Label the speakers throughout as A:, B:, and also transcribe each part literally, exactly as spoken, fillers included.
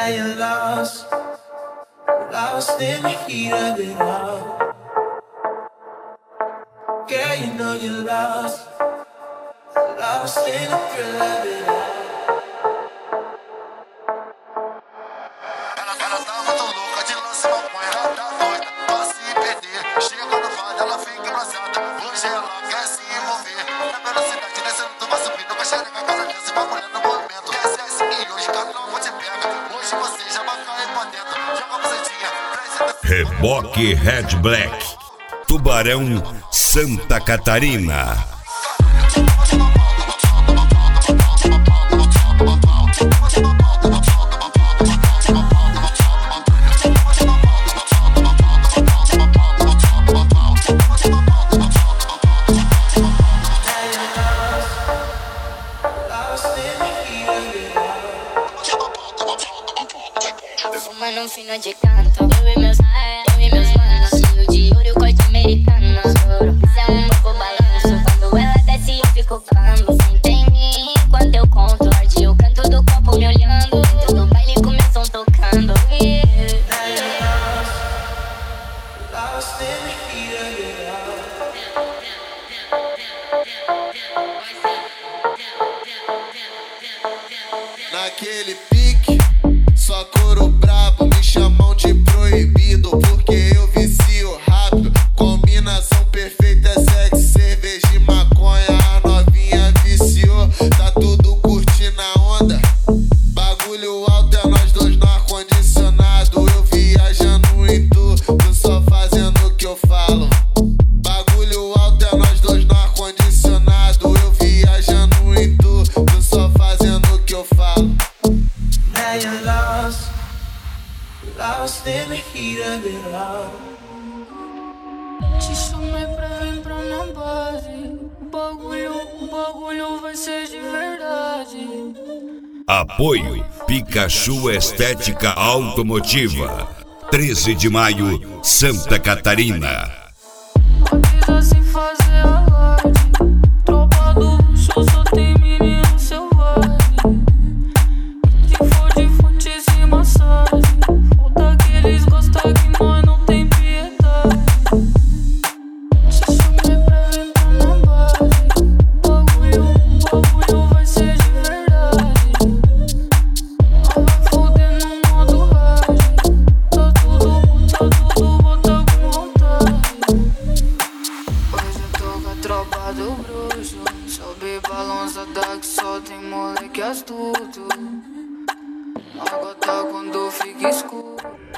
A: you're lost, lost in the heat of it all. Girl, you know you're lost, lost in the thrill of it all.
B: Ela tá muito louca de lança maconha, ela tá doida pra se perder. Chega no vale, ela fica embrasada. Hoje ela quer se envolver. Na velocidade descendo, tu vai subindo com a xereca, cara desse bagulho no movimento. Desce é seguinte, hoje cada um te pega. Hoje você já vai cair pra dentro. Joga a bucetinha, traz.
C: Reboque Red Black, Tubarão, Santa Catarina.
D: Fumando um fino de canto, eu e meus, eu e meus manos, estilo de ouro, corte americano. Isso é um novo balanço, quando ela desce eu fico cando. Senta em mim enquanto eu conto, arde o canto do copo me olhando. Dentro do baile com meu som tocando.
A: Lost in the heat of it all.
B: Naquele pique, só couro brabo, me chamam de proibido, porque eu vicio rápido. Combinação perfeita, é sexo, cerveja e maconha. A novinha viciou, tá tudo curtindo a onda. Bagulho alto é nós dois no ar-condicionado. Eu viajando em tu, tu só fazendo o que eu falo. Bagulho alto é nós dois no ar-condicionado. Eu viajando em tu, tu só fazendo o que eu falo.
A: Now you're lost, lost in the heat of it all.
E: Te chamei pra vir pra minha base. O bagulho, o bagulho vai ser de verdade.
C: Apoio Pikachu Estética Automotiva, treze de maio, Santa Catarina.
E: Avisa sem fazer alarde. Tropa do luxo, só tem menino selvagem. Se for de fontes e massagem, falta que eles gostam que nós não tem piedade. Te chamei pra vir pra minha base. O bagulho, o bagulho vai ser de verdade. Nós vai foder no modo rage. Tá tudo, tá tudo, bota com vontade. Hoje eu tô com a tropa do bruxo. Sobe balançada que só tem moleque astuto. Água tá quando fica escuro.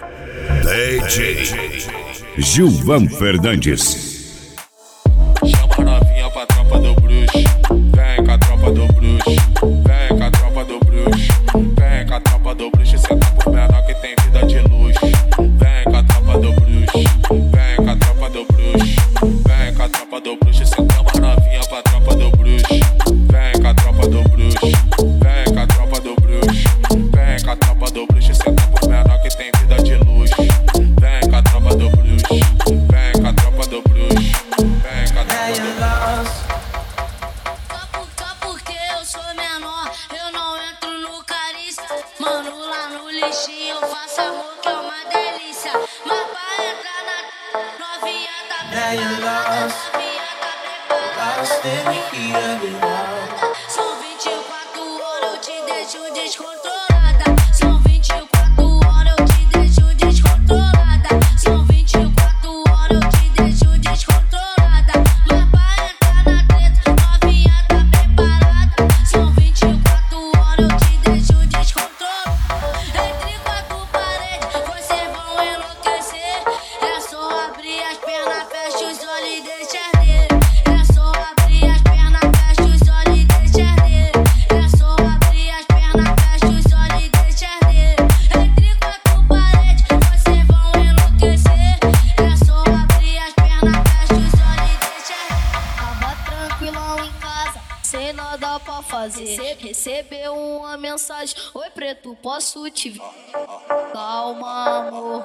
C: D J Gilvan Fernandes.
F: Chama a novinha pra tropa do bruxo. Vem com a tropa do bruxo. Vem com a tropa do bruxo. Vem com a tropa do bruxo. Senta por menor que tem vida de luxo. Vem com a tropa do bruxo. Vem com a tropa do bruxo. Vem com a tropa do bruxo. Senta a novinha pra tropa do bruxo. Vem com a tropa do bruxo. Vem com a tropa do bruxo. Vem com a tropa do bruxo. Senta por menor que tem vida de luxo. Vem com a tropa do bruxo. Vem com a tropa do bruxo. Vem com a tropa
A: Now
F: do
A: you're
F: bruxo.
A: lost,
D: Só, por, só porque eu sou menor, eu não entro no carícia. Mano, lá no lixinho eu faço amor que é uma delícia. Mas pra entrar na novinha tá
A: now you're lost,
D: novinha tá preparada.
A: lost in the heat of it all.
D: São vinte e quatro horas, eu te deixo descontrolada. São vinte e quatro horas, eu te deixo descontrolada. São vinte e quatro horas, eu te deixo descontrolada. Mas pra entrar na treta, novinha tá preparada. São vinte e quatro horas, eu te deixo descontrolada. Entre quatro paredes, vocês vão enlouquecer. É só abrir as pernas, fecha os olhos e deixa arder. É só abrir as pernas, fecha os olhos e deixa arder. É só abrir as pernas, fecha os olhos e deixa arder. Entre quatro paredes, vocês vão enlouquecer. É só abrir as pernas, fecha os olhos e deixa arder. Tava tranquilão em casa, sem nada pra fazer. Recebeu uma mensagem: oi preto, posso te ver? Calma, amor.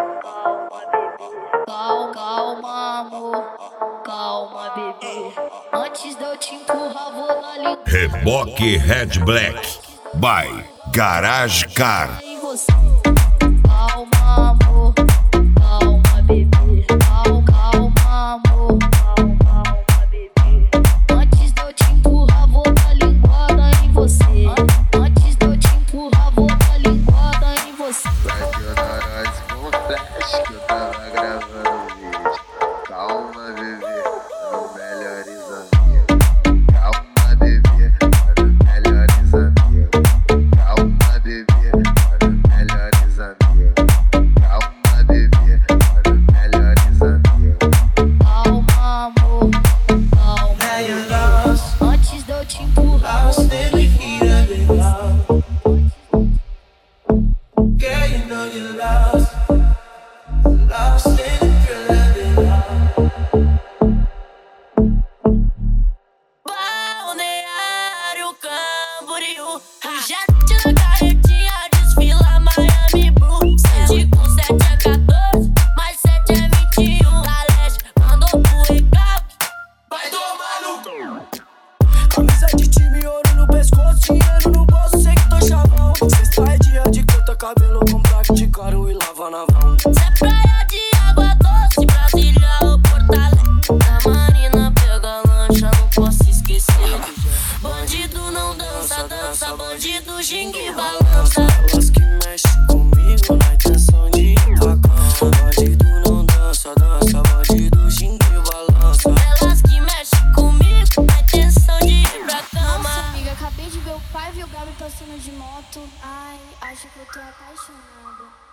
D: Calma, calma, amor. Calma, bebê. Antes de eu te empurrar, vou na língua
C: Reboque Red Black by Garage Car.
D: em você. bandido, ginga e balança.
G: Elas que mexem comigo na intenção de ir pra cama. Bandido não dança, dança, bandido, ginga e balança.
D: Elas que mexem comigo na intenção de ir pra cama.
H: Nossa, amiga, acabei de ver o pai e o Gabi passando de moto. Ai, acho que eu tô apaixonada.